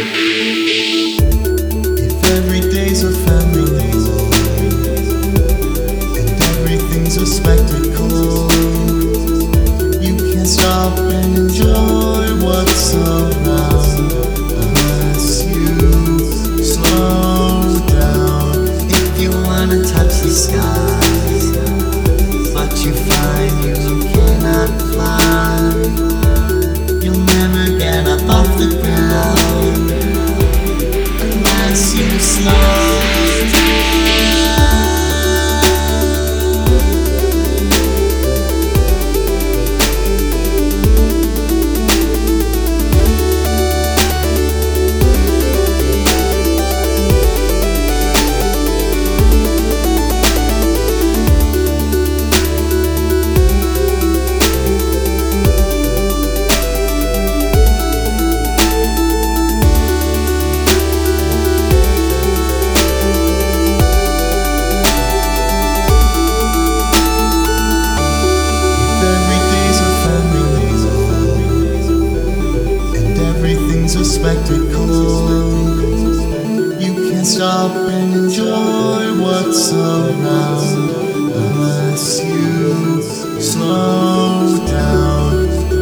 If every day's a family and everything's a spectacle, you can't stop and enjoy what's around unless you slow down. If you wanna touch the sky, but you find you cannot fly, you'll never get up off the ground unless you slow down. Everything's a spectacle. You can't stop and enjoy what's around unless you slow down.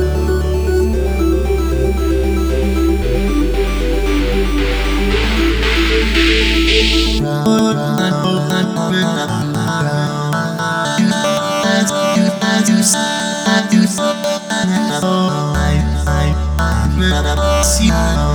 See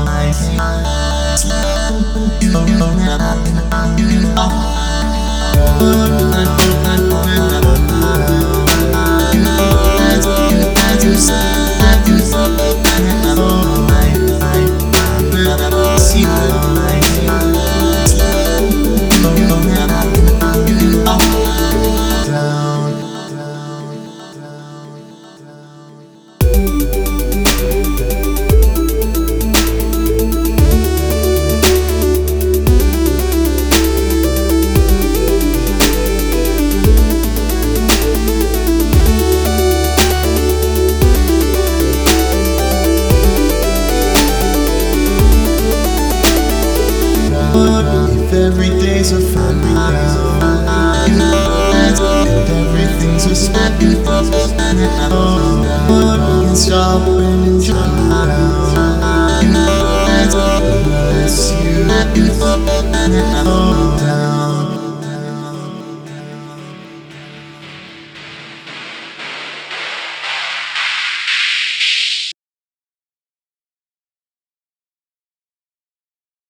if every day's a family and everything's a spectacle, you can stop and enjoy unless you